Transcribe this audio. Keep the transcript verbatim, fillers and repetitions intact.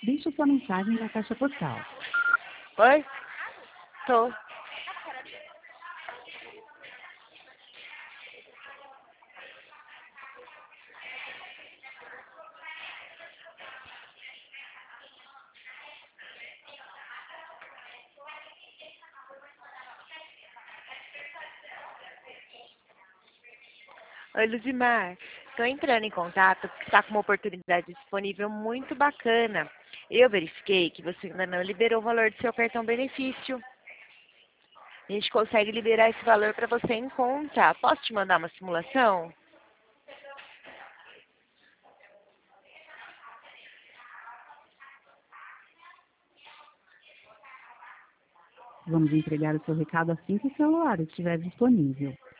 Deixe sua mensagem na caixa postal. Oi? Tô. Oi, Luzimar. Estou entrando em contato porque está com uma oportunidade disponível muito bacana. Eu verifiquei que você ainda não liberou o valor do seu cartão benefício. A gente consegue liberar esse valor para você em conta. Posso te mandar uma simulação? Vamos entregar o seu recado assim que o celular estiver disponível.